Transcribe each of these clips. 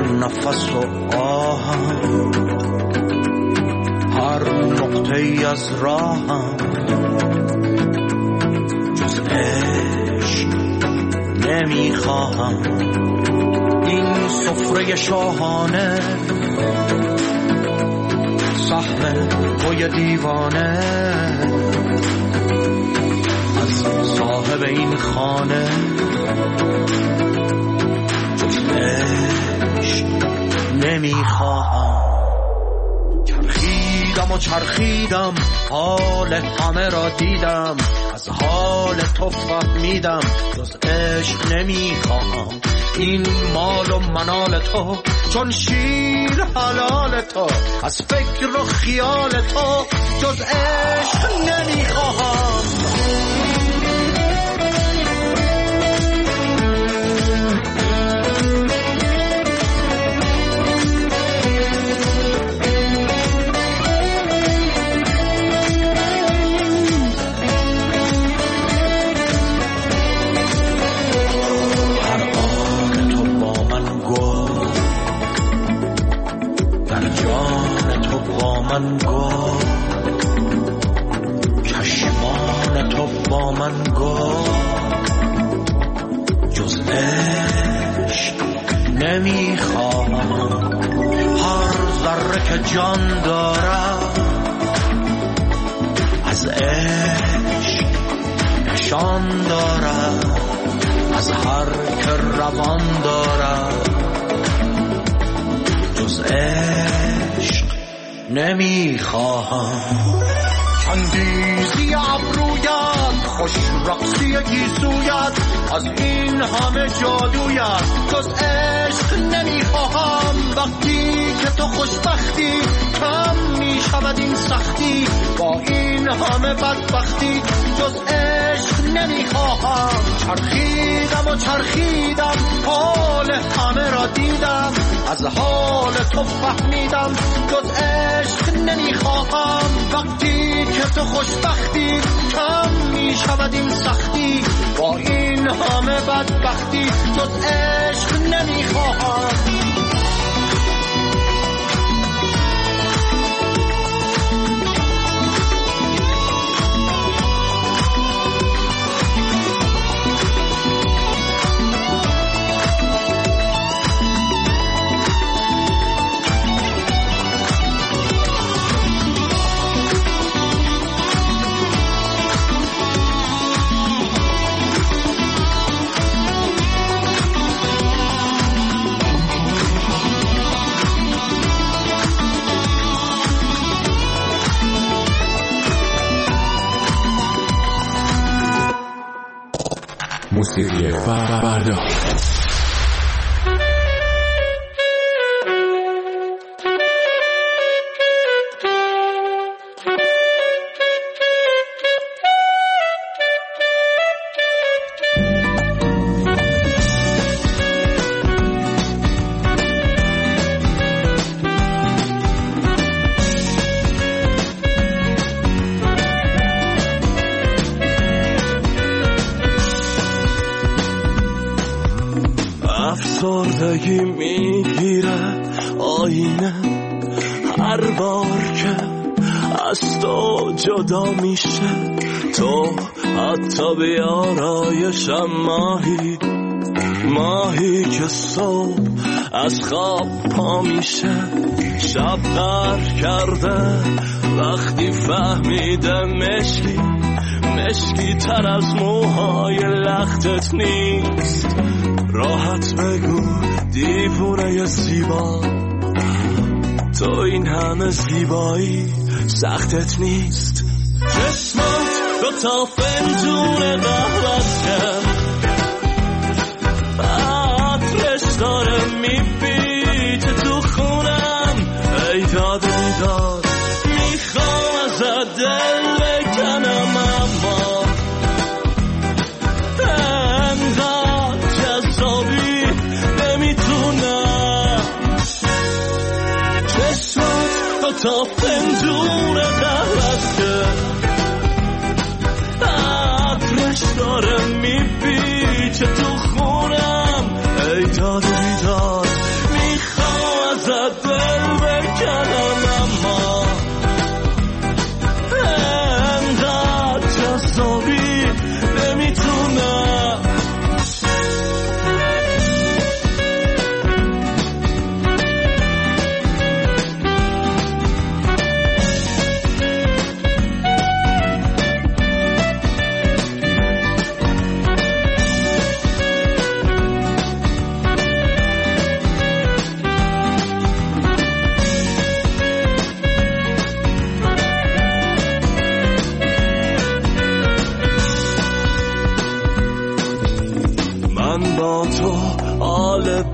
نفس و آهم، هر نقطه‌ای از راهم، جز عشق نمیخواهم. این سفره شاهانه سهم توی دیوانه، از صاحب این خانه جز عشق نمیخواهم. چرخیدم و چرخیدم، حال همه را دیدم، از حال تو فهمیدم جز عشق نمیخواهم. این مال و منال تو چون شیر حلال تو، از فکر و خیال تو جز عشق نمیخواهم. من گفت چشمان تو با من گفت جز عشق نمیخواهم. هر ذره که جان دارم از عشق نشان دارم، از هر که روان دارم جز عشق نمیخواهم. چندیزی ابرویت، خوش رقصی گیسویت، از این همه جادویت جز عشق نمیخواهم. وقتی که تو خوشبختی کم میشود این سختی، با این همه بدبختی جز عشق نمیخواهم. چرخیدم و چرخیدم، حال همه را دیدم، از حال تو فهمیدم جز عشق نمیخواهم. وقتی که تو خوشبختی کم میشود این سختی، با این همه بدبختی جز عشق نمیخواهم. موسیقی فردا افسردگی میگیره آینه هر بار که از تو جدا میشه. تو حتی بیارایشم ماهی که صبح از خواب پا میشه. شب غرق کرده وقتی فهمیده مشکی تر از موهای لختت نیست. راحت بگو دیوونه زیبا، تو این همه زیبایی سختت نیست. چشمات دو تا فنجون قهوه عطرش داره میپیچه تو خونم. ای داد بیداد میخوام ازت دل بکنم، اما انقدر جذابی نمیتونم. چشمات دو تا فنجون قهوه عطرش داره میپیچه تو خونم. ای داد بیداد میخوام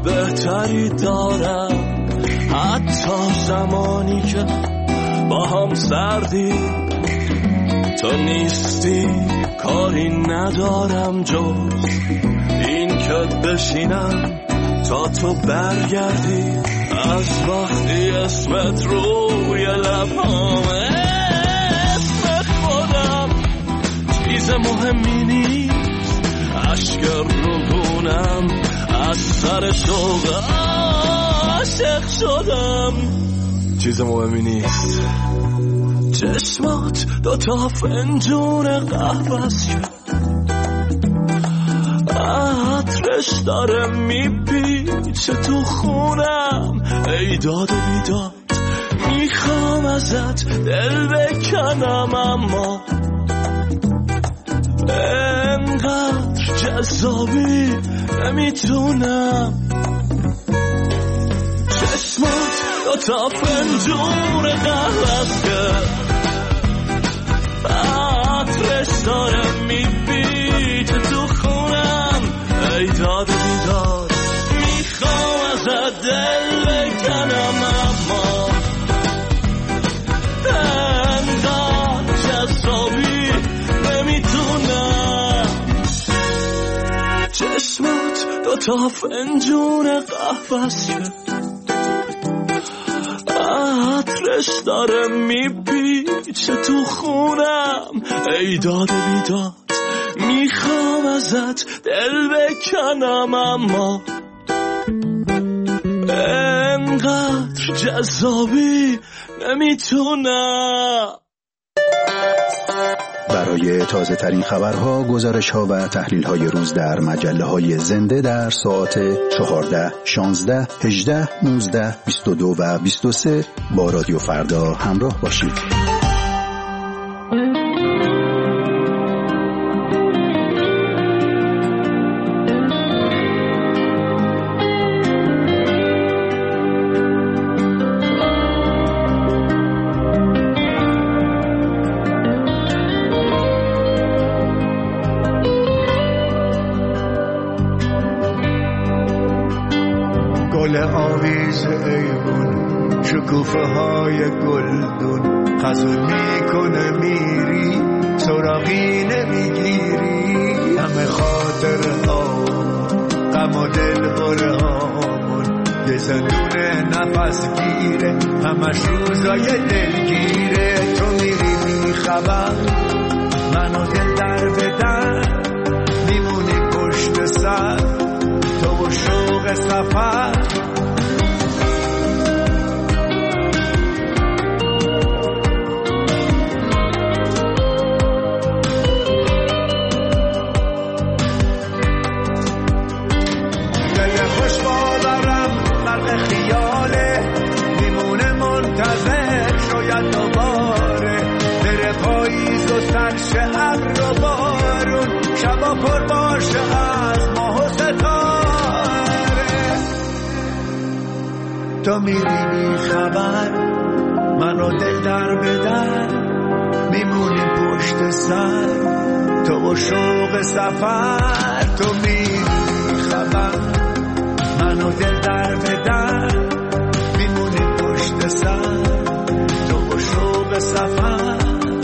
بهتری دارم، حتی زمانی که با هم سردی تو نیستی. کاری ندارم جز این که بشینم تا تو برگردی. از وقتی اسمت روی لبامه، اسم خودم چیز مهمی نیست. اشک روگونم از سر شوق عاشق شدم، چیز مهمی نیست. چشمات دوتا فنجون قهوه شد، عطرش داره میپیچه تو خونم. ای داد و بیداد میخوام ازت دل بکنم، اما انقدر جذابی نمیتونم. چشمات دوتا فنجون قهوه شد، عطرش داره میپیچه تو خونم. ای داد و بیداد میخوام ازت دل بکنم، اما انقدر جذابی نمیتونم. چشمات دوتا فنجون قهوه شد، عطرش داره میپیچه تو خونم. ای داد و بیداد میخوام ازت دل بکنم، اما انقدر جذابی نمیتونم. برای تازه ترین خبرها، گزارش ها و تحلیل های روز در مجله های زنده در ساعت 14, 16, 18, 19, 22 و 23 با رادیو فردا همراه باشید. گل آویز ایوون، شکوفه های گلدون، خزون میکنه میری سراغی نمیگیری. همه خاطر ها غم و دل بره هامون، یه زندون نفس گیره همش روزای دلگیره. تو میری میخوام منو دل در بدن، میمونی پشت سر تو و شوق سفر. دل خوش باورم غرق خیاله، میمونه منتظر شاید دوباره. بره پاییز و سرش ابر و بارون، شبا پر باشه از ماه و ستاره. تو میری بی خبر منو دل در بدر، میمونی پشت سر تو و شوق سفر. تو میری بی خبر منو دل در بدر، میمونی پشت سر تو و شوق سفر.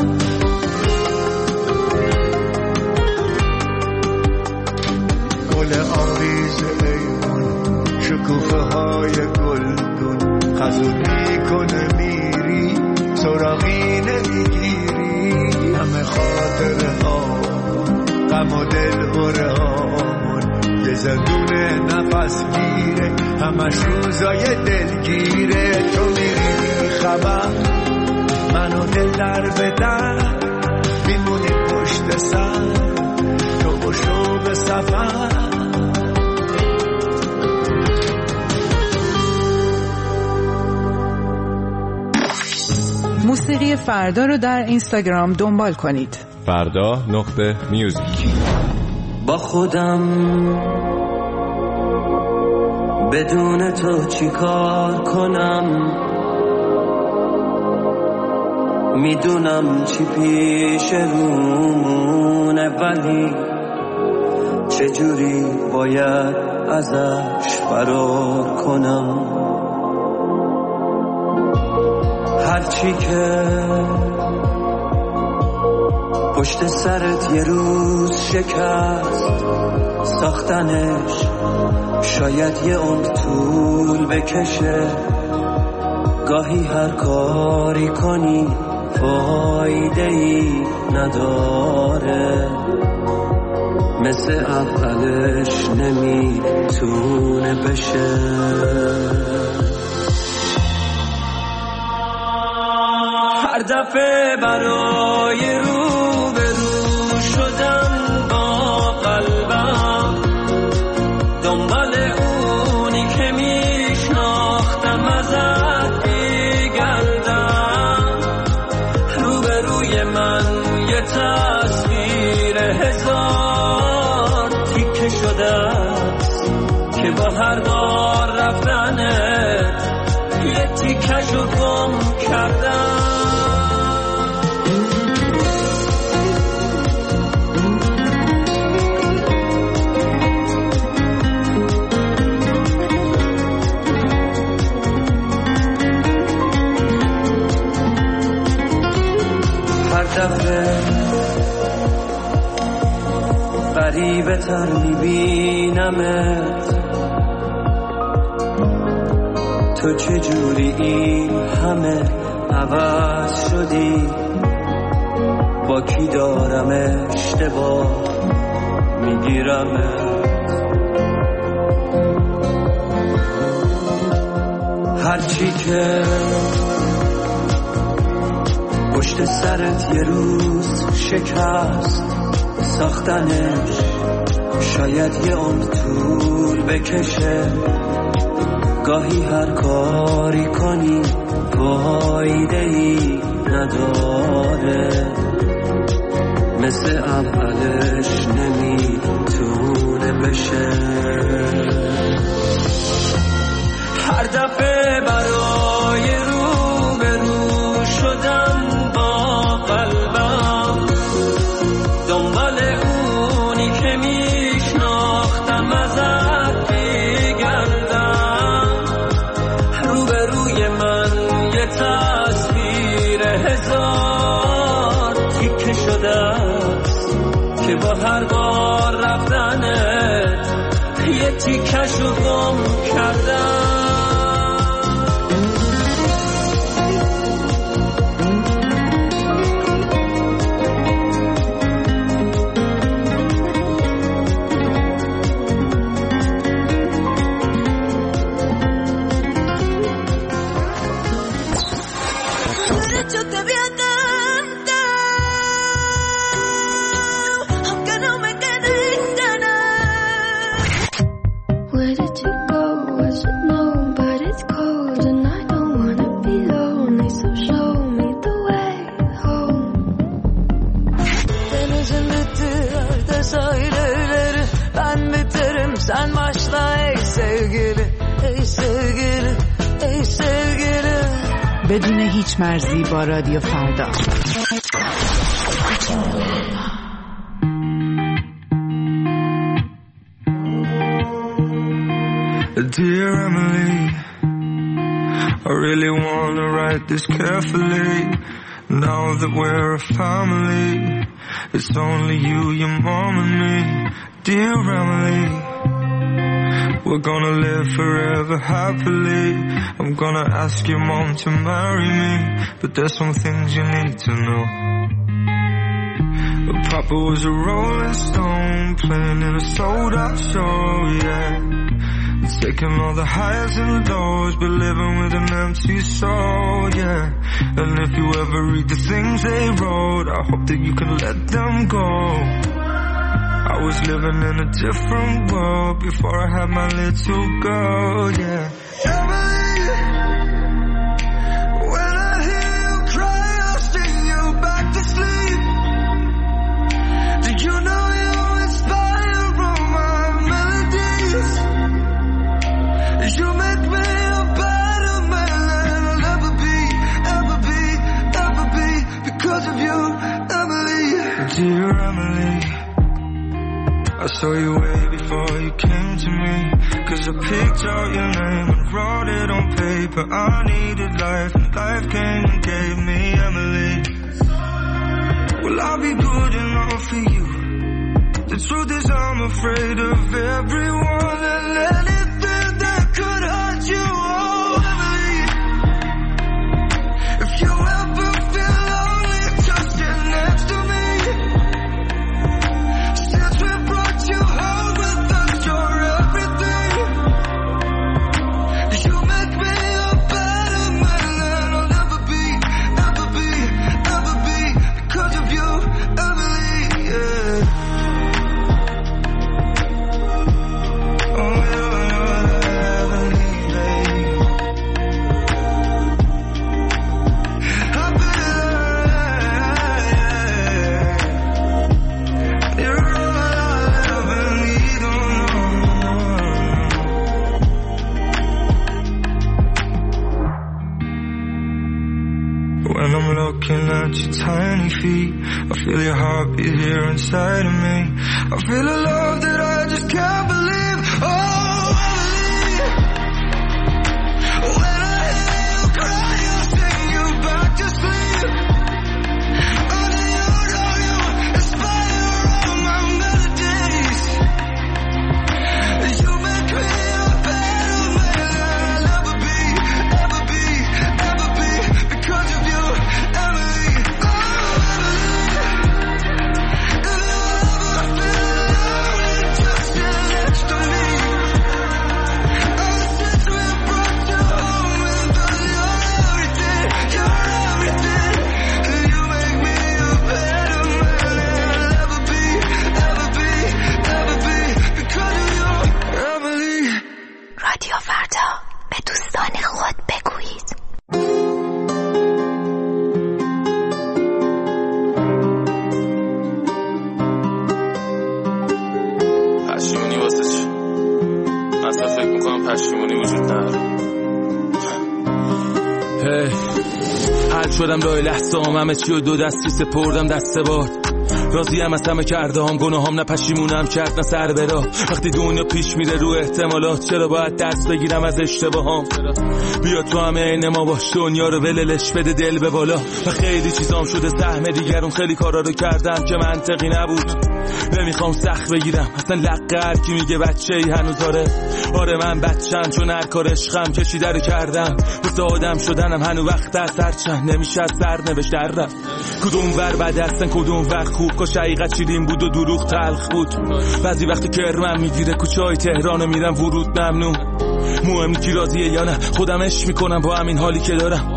گل آویز ایوون، شکوفه های گلدون، خزون میکنه میری سراغی نمیگیری. همه خاطره ها غم و دل بره هامون، یه زندون نفس گیره همش روزای دلگیره. تو میری خبر منو دل در بدر، میمونی پشت سر تو و شوق سفر. موسیقی فردا رو در اینستاگرام دنبال کنید. فردا.music. با خودم بدون تو چی کار کنم، میدونم چی پیش رونه، ولی چجوری باید ازش فرار کنم؟ هرچی که پشت سرت یه روز شکست ساختنش شاید یه عمر طول بکشه. گاهی هر کاری کنی فایده ای نداره، مثل اولش نمیتونه بشه. هر دفعه برای رو به رو شدم با قلبم، دنبال اونی که میشناختم ازت میگردم. رو به روی من یه تصویر هزار تیکه شده است که با هر بار رفتنت یه تیکشو گم کردم. هر دفعه غریبه تر میبینمت، تو چجوری این همه عوض شدی؟ با کی دارم اشتباه میگیرمت؟ هرچی که پشت سرت یه روز شکست ساختنش شاید یه عمر طول بکشه. گاهی هر کاری کنی فایده ای نداره، مثل اولش نمیتونه بشه. هر دفعه برای رو به رو شدم با قلبم، دنبال اونی که میشناختم ازت میگردم. رو به روی من یه تصویر هزار تیکه شده است که با هر بار رفتنت یه تیکشو گم کردم. Sen başla ey sevgili, ey sevgili, ey sevgili. بدون هیچ مرزی با رادیو فردا. Dear Emily, I really want to write this carefully. Now that we're a family, it's only you, your mom and me. Dear Emily, we're gonna live forever happily. I'm gonna ask your mom to marry me, but there's some things you need to know. Papa was a rolling stone, playing in a sold-out show, yeah. Taking all the highs and lows, but living with an empty soul, yeah. And if you ever read the things they wrote, I hope that you can let them go. I was living in a different world before I had my little girl, yeah. Emily, when I hear you cry, I'll sing you back to sleep. Do you know you inspire all my melodies? You make me a better man than I'll ever be, ever be, ever be, because of you, Emily. Dear Emily, I saw you way before you came to me. Cause I picked out your name and wrote it on paper. I needed life and life came and gave me Emily. Will I be good enough for you? The truth is I'm afraid of everyone and anything that could hurt you. Oh, Emily, if you ever feel lonely, just sit next to me. Since we brought you home with us, you're everything. You make me a better man than I'll ever be, ever be, ever be. Because of you, Emily, yeah. When I'm looking at your tiny feet, I feel your heartbeat here inside of me. I feel a love that I just can't believe. Oh, Emily, when I hear you cry, I'll sing you back to sleep. Only you know you inspire all my melodies. You make me a better man than I'll ever be, ever be, ever be. Because of you, Emily, oh Emily, if you ever feel lonely, just sit next to me. Oh, since we brought you home with us, you're everything, you're everything. You make me a better man than I'll ever be, ever be, ever be. Because of you, Emily. رادیو فردا، به دوستان خود بگویید. پشیمونی واسه چی؟ اصلا فکر میکنم پشیمونی وجود نداره. حل شدم راه لحظه همه چی و دو دستی سپردم دست باد. راضیم از همه کرده هم گناهام، نه پشیمونم کرد نه سر برا. وقتی دنیا پیش میره رو احتمالات، چرا باید دست بگیرم از اشتباهام؟ بیا تو همه عین ما باش، دنیا رو وللش بده دل به بالا. و خیلی چیزام شده سهم دیگرون، خیلی کارا رو کردم که منطقی نبود. نمیخوام سخت بگیرم اصلا لقه هر کی میگه بچه ای هنوز داره. آره من بچم چون هر کار عشقم کشیده رو کردم. واسه آدم شدنم هنو وقت از هر چند نمیشه از سر نوشت در رفت. کدوم ور بد هستن کدوم ور خوب، کاش حقیقت شیرین بود و دروغ تلخ بود. بعضی وقتی کرمم میگیره کوچه های تهرانو میرم ورود ممنون. مهم کی راضیه یا نه، خودم عشق میکنم با همین حالی که دارم.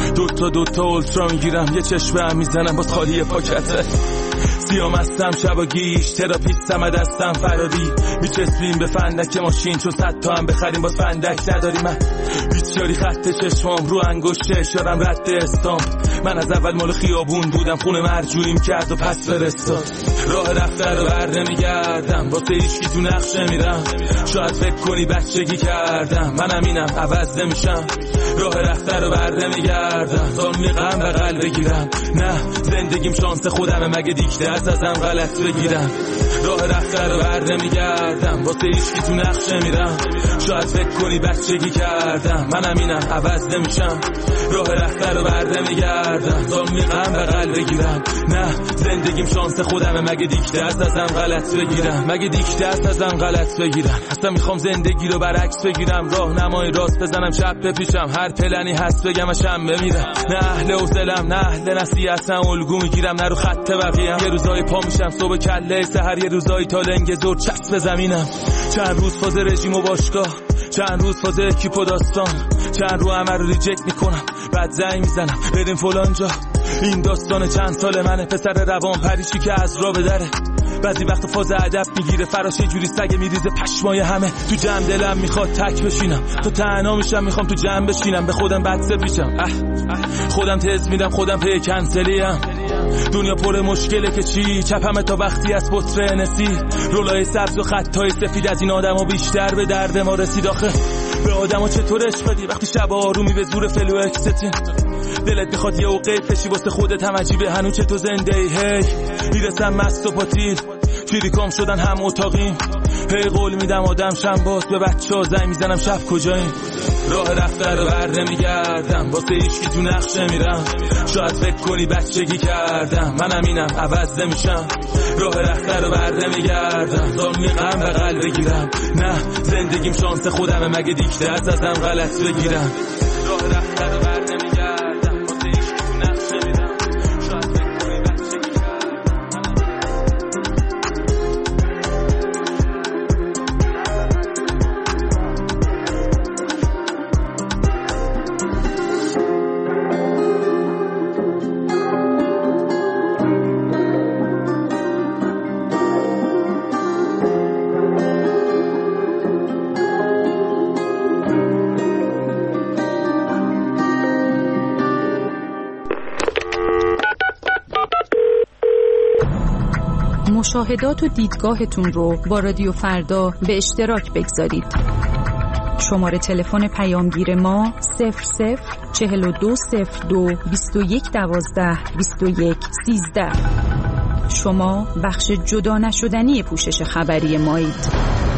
دوتا اولترا میگیرم، یه چشمه هم میزنم باز خالی پاکته. سیام هستم شباگیش، تراپیستم از دستم فراری. میچسبیم به فندک ماشین چون 100 تا هم بخریم باز فندک نداری. من بیچاری خط چشمام رو انگشت اشارم رد استام. من از اول مال خیابون بودم، خونه مرجوعیم کرد و پس فرستاد. راه رفته رو بر نمیگردم، واسه هیچکی تو نقش نمیرم. شاید فکر کنی بچگی کردم، منم اینم عوض نمیشم. راه رفته رو بر نمیگردم، ظلمی غم بغل بگیرم. نه زندگیم شانس خودمه، مگه دیکته ازم غلط بگیرم. راه رفته رو بر نمیگردم، واسه هیچکی تو نقش نمیرم. شاید فکر کنی بچگی کردم، منم اینم عوض نمیشم. راه رفته رو بر نمیگردم، ظلمی غم بغل بگیرم. نه زندگیم شانس خودمه، مگه دیکته ازم غلط بگیرم. مگه دیکته ازم غلط بگیرم. اصلا میخوام زندگی رو برعکس بگیرم، راهنمای راست بزنم چپ بپیچم. هر پلنی هست بگم شم بمیرم. نه اهل حوصله‌ام، نه اهل نصیحتم، الگو میگیرم نه رو خط بقیه‌ام. یه روزای پا میشم صبح کله سحر، یه روزایی تا لنگ زور چسب زمینم. چند روز فاز رژیم و باشگاه، چند روز فاز اکیپ و داستان، چند رو همه رو ریجکت میکنم بعد زنگ میزنم بریم فلان جا. این داستان چند سال منه، پسر روان پریشی که از راه بدره. بعضی وقت فاز ادب میگیره فراش، یه جوری سگ میریزه پشمای همه. تو جمع دلم میخواد تک بشینم، تا تنها میشم میخوام تو جمع بشینم. به خودم بد پیچم، خودم تز میدم، خودم پی کنسلیم. دنیا پر مشکله که چی، چپمه تا وقتی از بطر نسی. رولای سبز و خطای سفید از این آدم ها بیشتر به درد ما رسید. آخه به آدم ها چطور عشق بدی وقتی شب آرومی به زور فلو اکستین. دلت میخواد یه اوقه پشی واسه خودت هم عجیبه هنو چه تو زنده ای. هی میرسم مست و پاتیل، فریکام شدن هم اتاقیم. هی قول میدم آدم شم باز به بچه‌ها زنگ میزنم شب کجاییم. راه رفته رو بر نمیگردم واسه هیچکی تو نقش نمیرم. شاید فکر کنی بچگی کردم منم اینم عوض نمیشم. راه رفته رو بر نمیگردم زانوی غم بغل بگیرم. نه زندگیم شانس خودمه مگه دیکته ازم غلط بگیرم. راه رفته رو بر نمیگردم واسه هیچکی تو نقش نمیرم. شاید فکر کنی بچگی کردم. مشاهدات و دیدگاهتون رو با رادیو فردا به اشتراک بگذارید. شماره تلفن پیامگیر ما 00420221122113. شما بخش جدا نشدنی پوشش خبری مایید.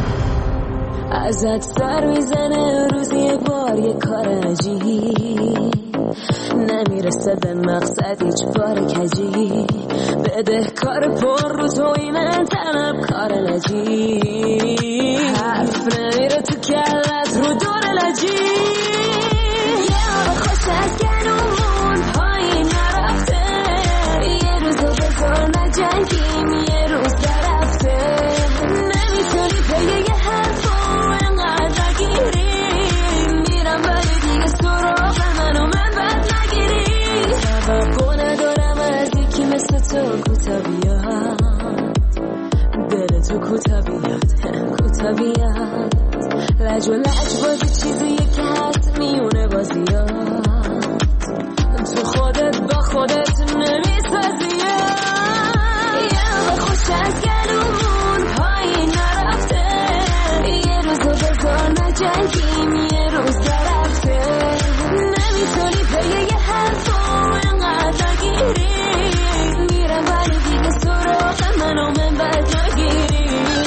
ازت سر میزنه روزی بار یه کار عجیب، نمیرسه به مقصد هیچ بار کجی، بده کار پر رو توی من طلب کار نجیب، حرف نمیره تو کلت رو دور لجی. یه آب خوش از گلومون پایین نرفته، یه روزو بذار نجنگیم یه روز درفته، نمیتونی پیه یه حرفو انقدر نگیری، میرم ولی دیگه سراغ منو من بد نگیری. توقع ندارم از یکی مثل تو کوتا بیاد، دل تو کوتا بیاد کوتا بیاد، لج و لج بازی چیزیه که هست میونه بازیات، تو خودت با خودت نمیسازیات. یه آب خوش از گلومون پایین نرفته، یه روزو بذار نجنگیم یه روز درفته، نمیتونی پیه یه حرفو انقدر نگیری، میرم ولی دیگه سراغ منو من بد نگیری.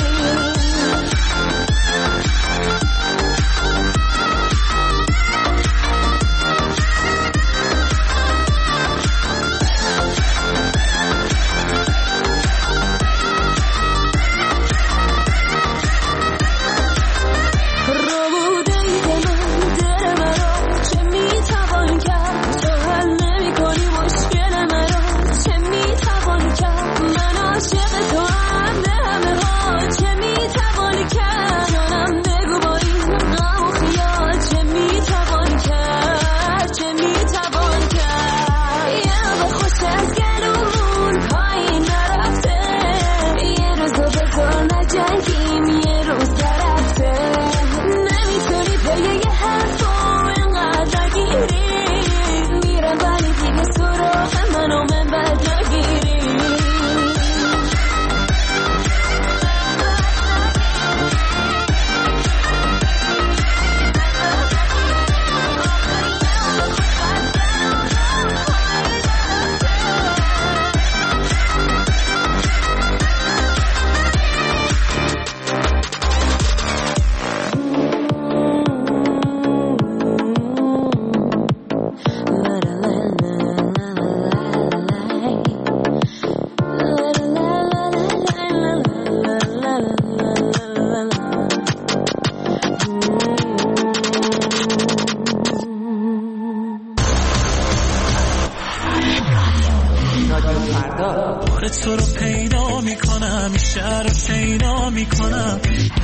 تو رو پیدا میکنم این شهر رو پیدا میکنم.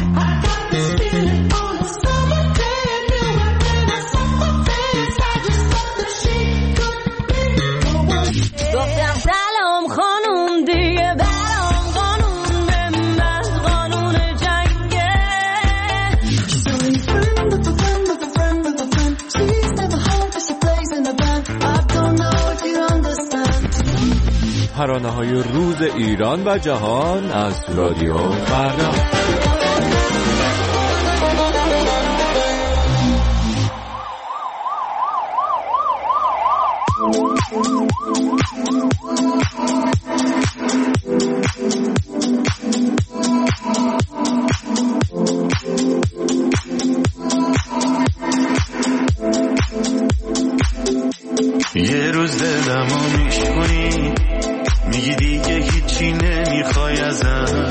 گفتم سلام خانوم دیگه برام قانون به من قانون جنگه. ترانه‌های روز ایران و جهان از رادیو فردا. یه روز دلمو میشکنی، میگی دیگه هیچی نمیخوای ازم.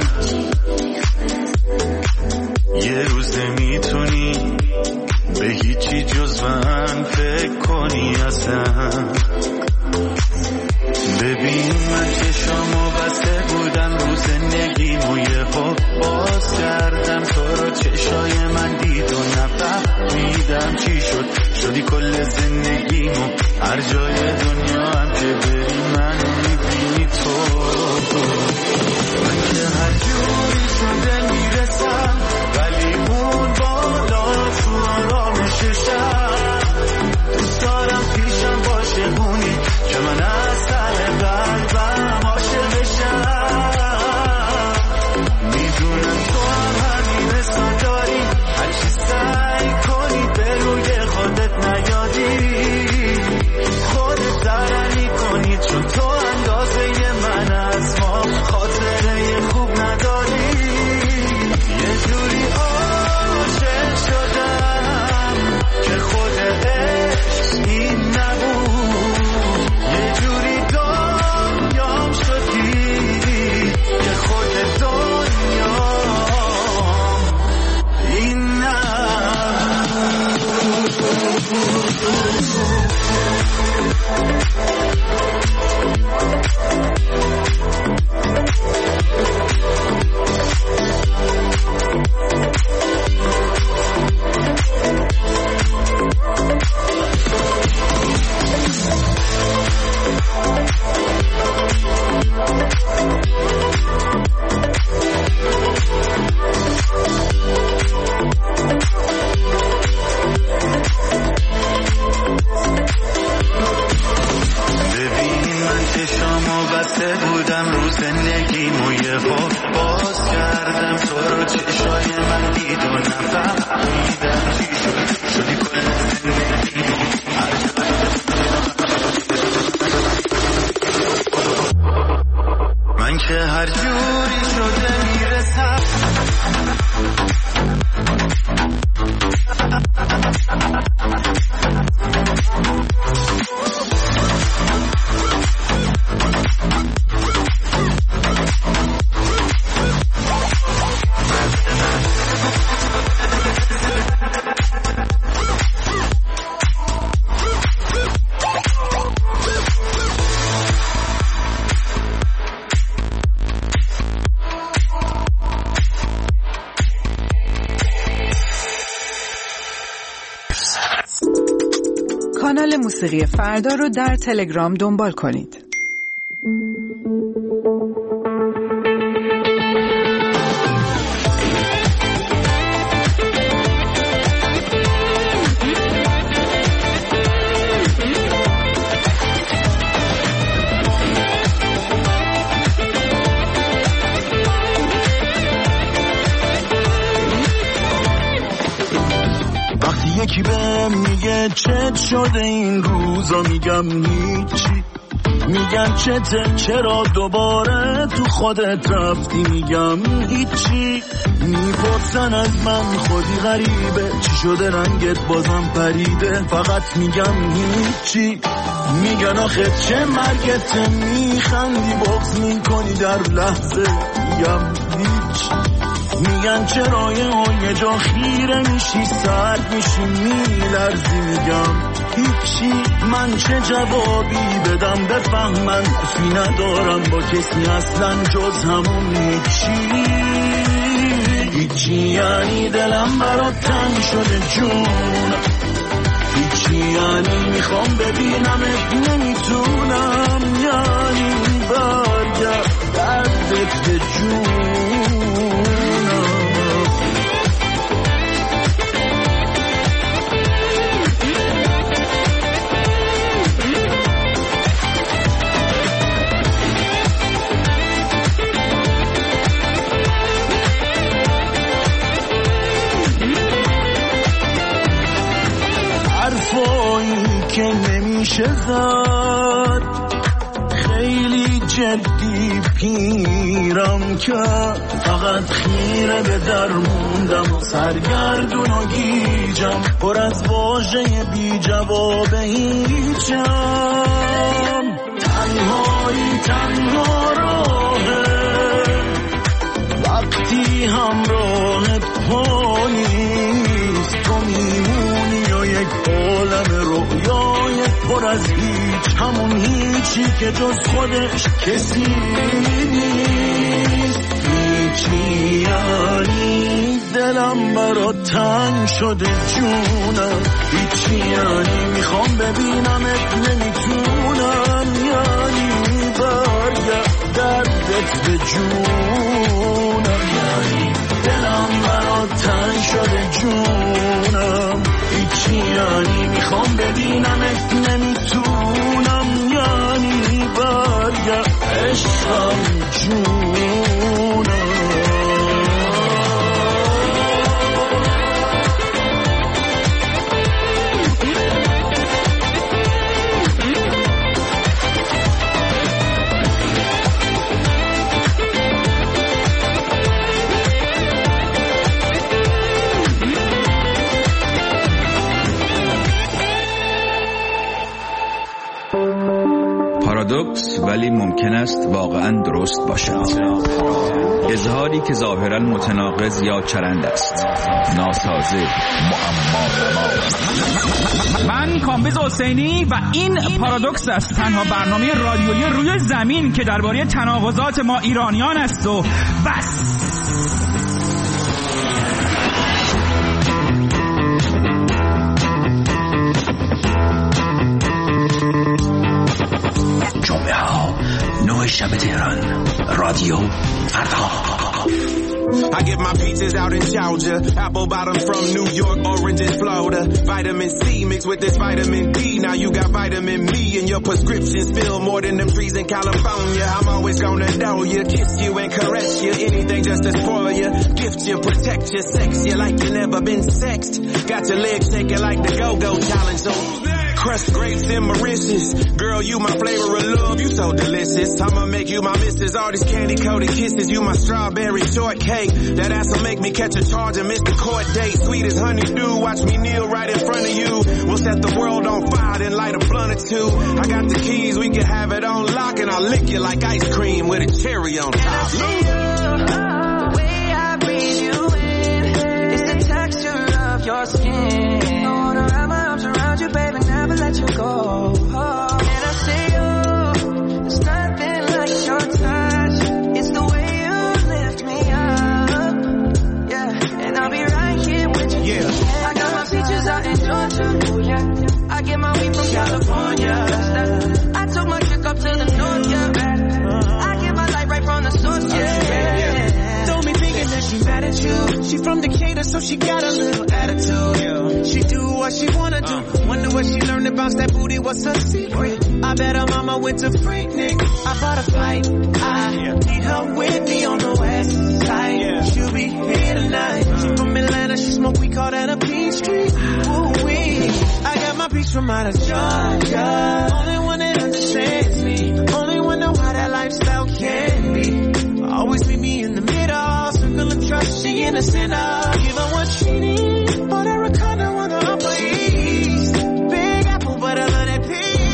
یه روز نمیتونی به هیچی جز من فکر کنی اصلا. ببین من چشامو بسته بودم رو زندگیمو، یه باز کردم تو رو، چشای من دید و نفهمیدم چی شد. شدی کل زندگیمو، هر جای دنیا هم که بری من میبینی تو. من که هر جوری شده میرسم، ولی اون بالا تو آرامششم. دوست دارم پیشم باشه اونی که من از سر قلبم عاشق بشم. میدونم تو هم همین حسا داری، هرچی سعی کنی به روی خودت نیادی، خودت ضرر میکنی، چون تو اندازه من از ما خاطره خوب نداری. یه جوری عاشق شدم که خود عشق این نبود، یه جوری دنیام شدی که خود دنیام این بودم رو زندگیمو، یه باز کردم تو رو، چشای من دید و نفهمیدم چی شد. شدی کل زندگیمو، من که هر جوری شده میرسم. کانال موسیقی فردا رو در تلگرام دنبال کنید. یکی بهم میگه چت شده این روزا، میگم هیچی. میگن چته، چرا دوباره تو خودت رفتی، میگم هیچی. میپرسن از من خودی غریبه، چی شده رنگت بازم پریده، فقط میگم هیچی. میگن آخه چه مرگته، میخندی بغض میکنی در لحظه، میگم هیچ. میگن چرا یه جا خیره میشی، سرد میشی، میلرزی، میگم هیچی. من چه جوابی بدم بفهمن، فی ندارم با کسی اصلا جز همون هیچی. هیچی یعنی دلم برات تنگ شده جون، هیچی یعنی میخوام ببینمت نمیتونم، یعنی برگرد دردت به جون. حرفایی که نمیشه زد، خیلی جدی پیرم کرد، فقط خیره به در موندم و سرگردون و گیجم، پر از واژه بی جواب هیچم. تنهایی تنها راهه وقتی همراه پا نیست، تو میمونی و یک عالم رویای پر از هیچ، همون هیچی که جز خودش کسی نیست. هیچی یعنی دلم برات تنگ شده جونم، هیچی یعنی میخوام ببینمت نمیتونم، یعنی برگرد دردت به جونم، یعنی دلم برات تنگ شده جونم، هیچی یعنی میخوام ببینمت نمیتونم، یعنی برگرد عشقم جونم. پارادوکس ولی ممکن است واقعا درست باشد. اظهاری که ظاهرا متناقض یا چرند است، ناسازه، معما. من کامبیز حسینی و این پارادوکس است، تنها برنامه رادیویی روی زمین که درباره تناقضات ما ایرانیان است و بس. نوع شب تهران رادیو فردا. I get my peaches out in Georgia, apple bottom from New York, oranges Florida, vitamin C mixed with this vitamin D, now you got vitamin me and your prescriptions fill more than them trees in California. I'm always gonna know you, kiss you and caress you, anything just to spoil you, gift you, protect you, sex you like you never been sexed, got your legs shaking like the go-go challenge, so crushed grapes in Mauritius, girl you my flavor of love, you so delicious, I'ma make you my missus, all these candy-coated kisses, you my strawberry shortcake, that ass'll make me catch a charge and miss the court date, sweet as honeydew, watch me kneel right in front of you, we'll set the world on fire then light a blunt or two, I got the keys, we can have it on lock and I'll lick you like ice cream with a cherry on top. The way I breathe you in, it's the texture of your skin, I wanna wrap my arms around you baby, never let you go, and I say there's nothing like your touch, it's the way you lift me up, yeah, and I'll be right here with you, yeah. I got my peaches out in Georgia, oh yeah, I get my weed from California, I took my chick up to the north, yeah, I get my light right from the source, yeah. Don't be thinking that she mad at you, she from Decatur so she got a little attitude, she do what she wanna do, wonder what she learned about that booty, what's her secret, I bet her mama went to Freaknik, I bought a flight, I need her with me on the west side, she'll be here tonight, she from Atlanta, she smoke, we call that a Peachtree, ooh-wee, I got my peach from out of Georgia, only one that understands me, only one know how that lifestyle can be, always meet me in the middle, circle of trust, she innocent, I'll give her what she needs, but her a kinda on the upper east, Big Apple, but I love that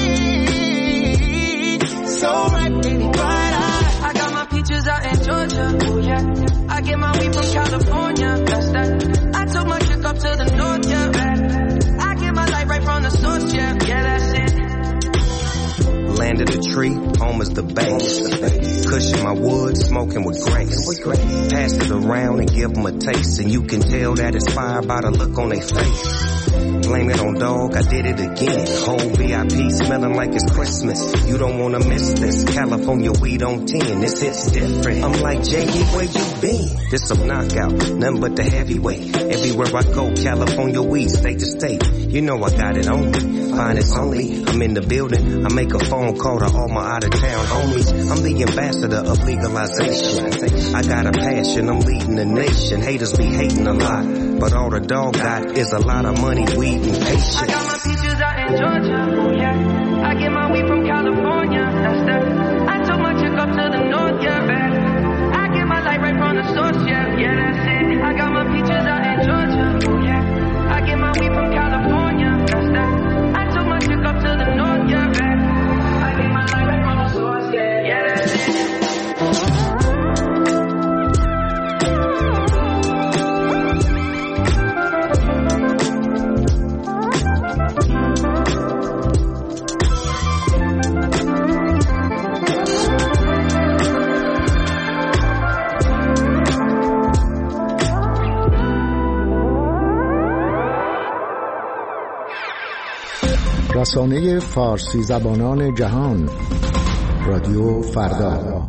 peach, so right, baby, bright eye. I got my peaches out in Georgia, oh yeah, I get my weed from California, that's that, I took my chick up to the north, yeah, I get my light right from the source, yeah, that's it. Landed a tree, home is the base. Cushion my wood, smoking with grace. Pass it around and give them a taste, and you can tell that it's fire by the look on their face. Blame it on dog, I did it again. Whole VIP smelling like it's Christmas. You don't wanna miss this. California weed on 10, this hits different. I'm like, Jiggy, where you been? This some knockout, nothing but the heavyweight. Everywhere I go, California weed, state to state. You know I got it on me, fine it's only. I'm in the building, I make a phone call to all my out of town homies. I'm the ambassador of legalization. I got a passion, I'm leading the nation. Haters be hating a lot, but all the dog got is a lot of money, weed, and patience. I got my peaches out in Georgia, oh yeah, I get my weed from California, that's that, I took my chick to the north, yeah, back. I get my light right from the source, yeah, yeah, that's it. I got my peaches out in Georgia, yeah. I get my weed from California, that's that. I took my chick up to the north, yeah, back. I get my light right from the source, yeah, yeah, that's it. رسانه فارسی زبانان جهان، رادیو فردا.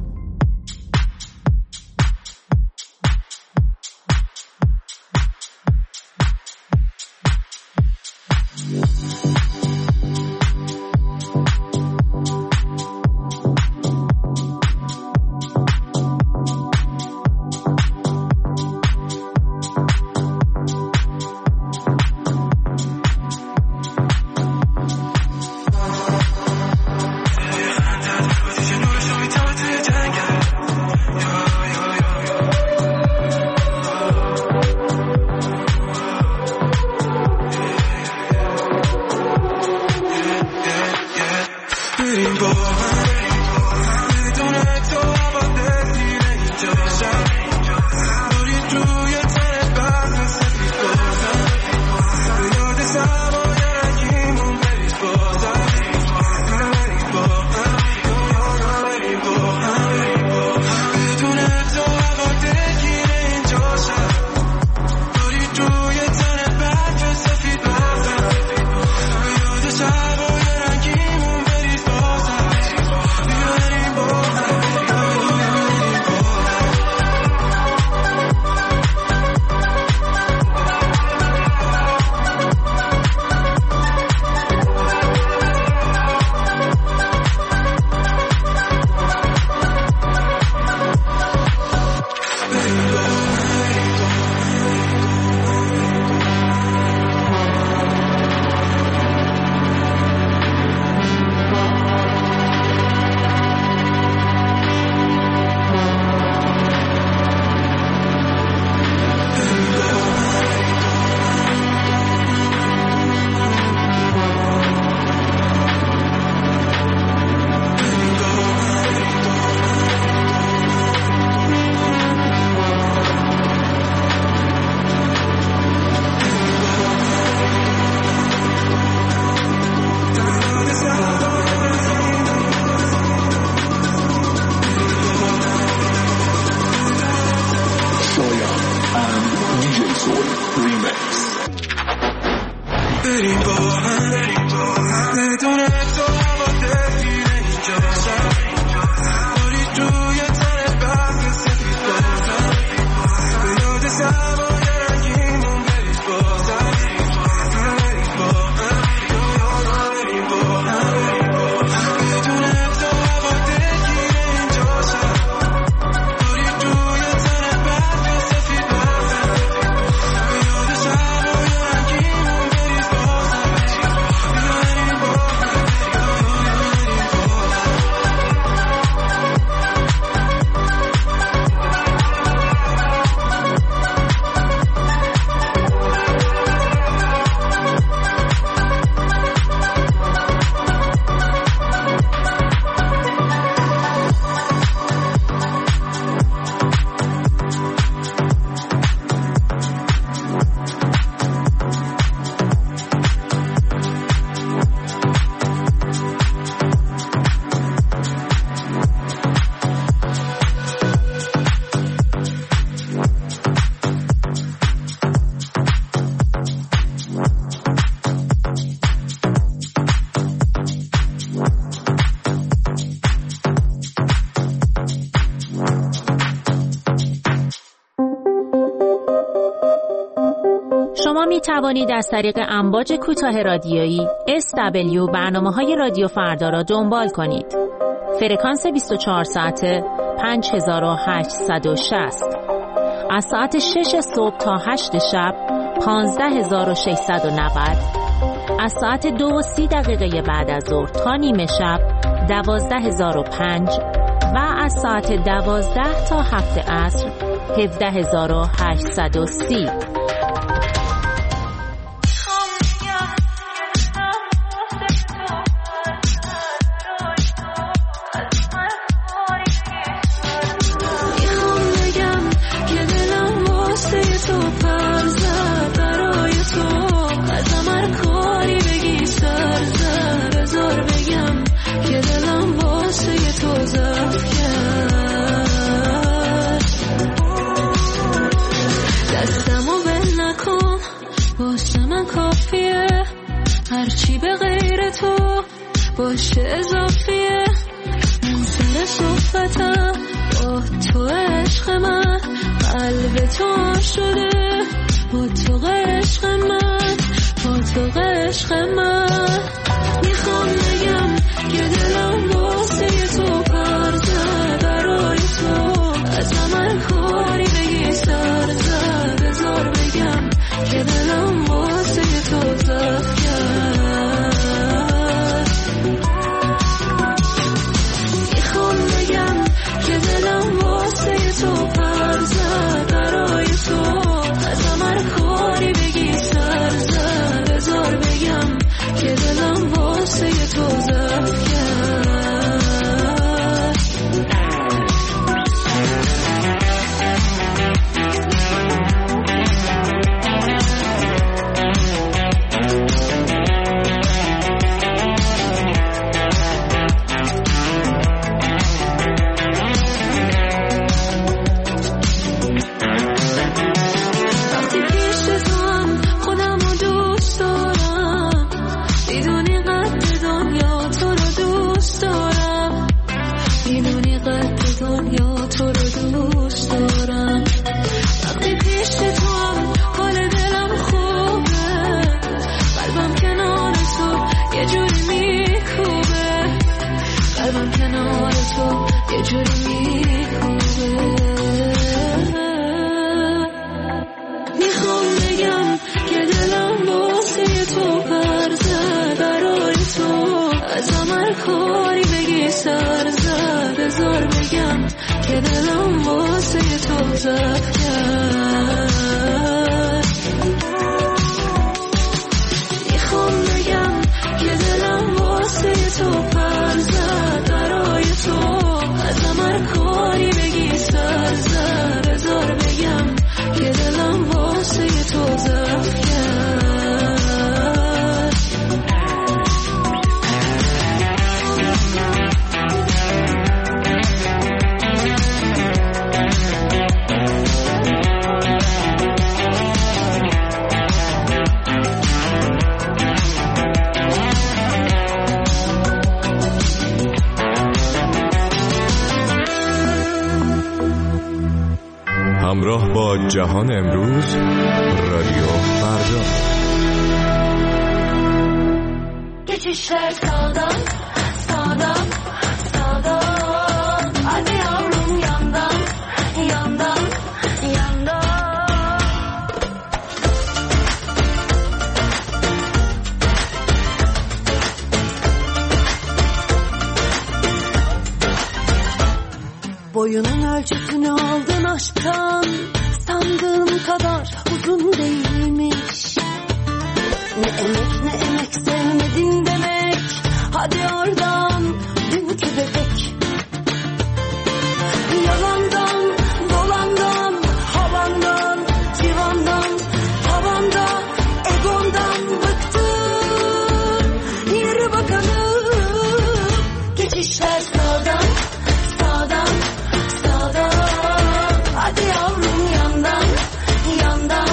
شما می توانید از طریق امواج کوتاه رادیویی SW برنامه‌های رادیو فردا را دنبال کنید. فرکانس 24 ساعته 5860. از ساعت 6 صبح تا 8 شب 15690. از ساعت 2:30 بعد از ظهر تا نیمه شب 12005 و از ساعت 12 تا 7 عصر 17830. هرچی به غیر تو باشه اضافیه، من سر صحبتم با تو عشق من، قلب تو شده با تو عشق من، با تو عشق من. میخوام بگم که دلم واسه تو پر زد، برای تو از من کاری بگی سر زد، بذار بگم که دلم واسه تو زد کرد. میخوام بگم که دلم واسه تو پر زد، برای تو از من کاری بگی سر زد، بذار بگم که دلم واسه تو زد کرد. که دلم واسه تو زد کرد. میخوام بگم که دلم واسه تو پر زد، برای تو از من کاری بگی سر زد، بذار بگم که دلم واسه تو زد کرد. همراه با جهان امروز، رادیو فردا. Geçişler sağdan, sağdan, sağdan. Hadi yavrum yandan, yandan, yandan. Boyunun ölçüsünü aldın aşktan, sandığım kadar uzun değilmiş. Ne emek ne emek sevmedin demek, hadi oradan dünkü bebek. Yalandan, dolandan, havandan, civandan, tavanda, egondan bıktım. Yürü bakalım, geçişler sağdan, sağdan, sağdan. Hadi yavrum yandan, yandan,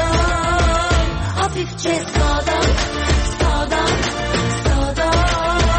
yandan. Hafifçe sağdan, sağdan, sağdan.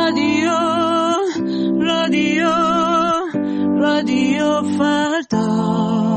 رادیو فردا.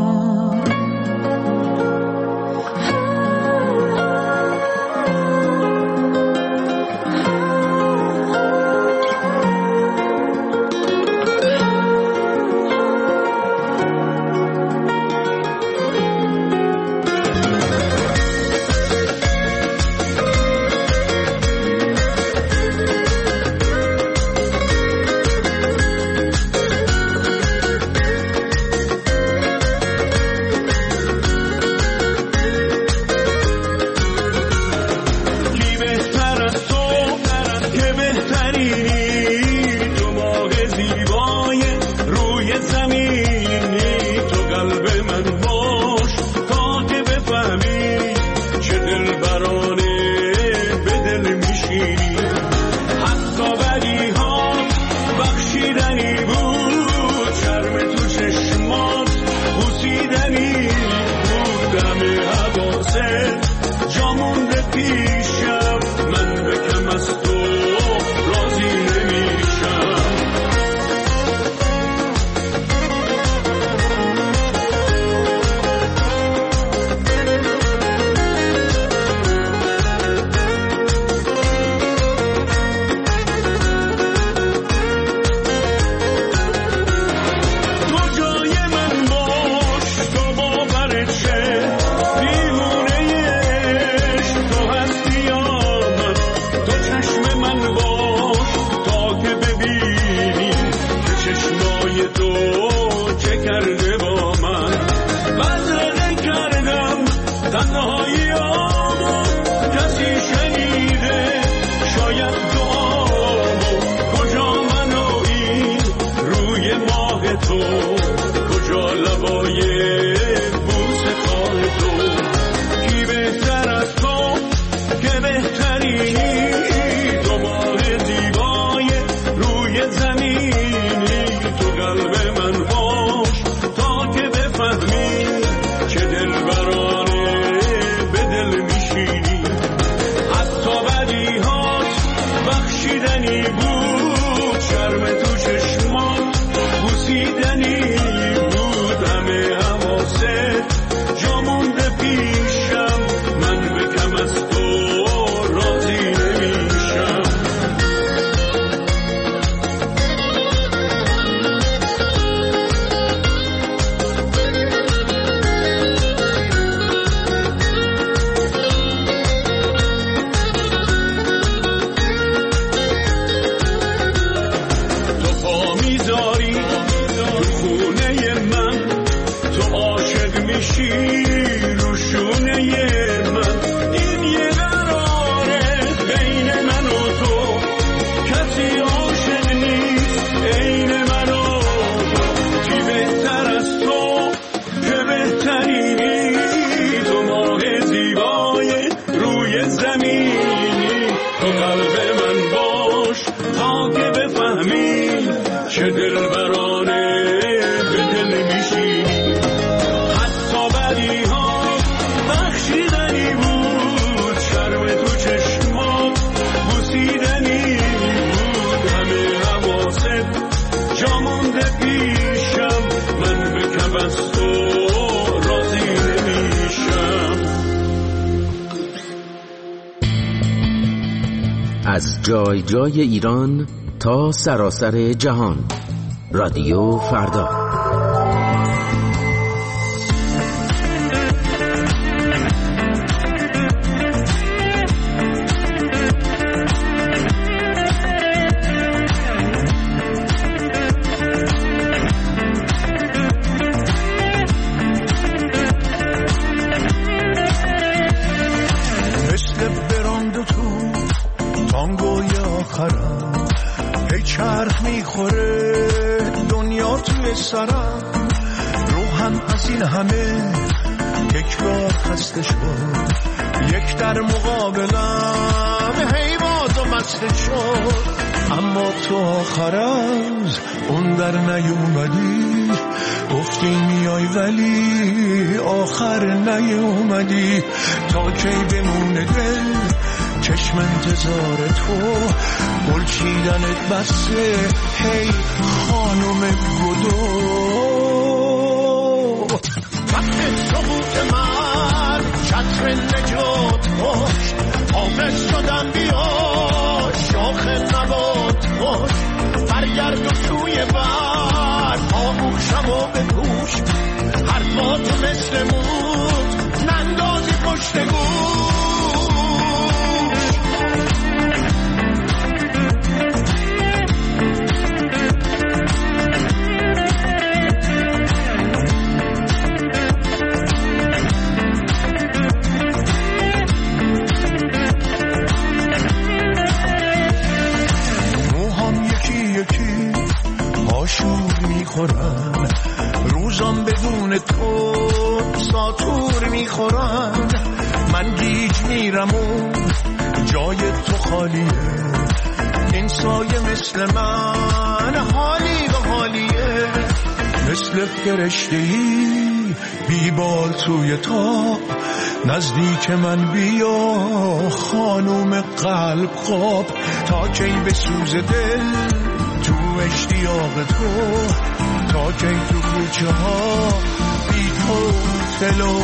از جای جای ایران تا سراسر جهان، رادیو فردا. روحم از این همه تکرار خسته شد، یک در مقابلم هی باز و مسته شد، اما تو آخر از اون در نیومدی، گفتی میای ولی آخر نیومدی. تا کی بمونه دل چشم انتظار تو گل چیدنت بسه هی خانم گدو وقت سقوط من چتر نجات باش حافظ شدم بیا شاخ نبات باش برگرد و توی بر آموشم و بپوش حرفاتو مثل موت نندازی پشت گوش آشور میخورن روزام بدون تو ساتور میخورن من گیج میرم و جای تو خالیه این سایه مثل من حالی به حالیه مثل فرشته‌ای بیبال توی تاب نزدیک من بیا خانوم قلب خواب تا کی بسوز دل تو اشتیاق تو تا کی تو کوچه ها بی تو تلو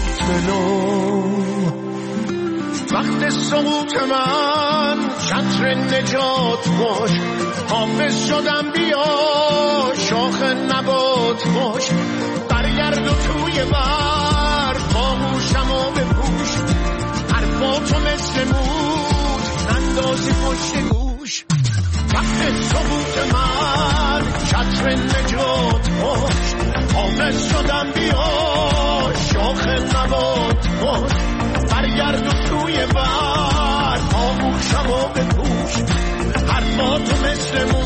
وقت سقوط من چتر نجات باش حافظ شدم بیا شاخ نبات باش برگرد و توی بر خاموشم و بپوش حرفاتو مثل موت نندازی پشت گوش وقت سقوط من چتر نجات باش حافظ شدم بیا شاخ نبات باش برگرد و توی بر آموشم و بپوش حرفاتو مثل موت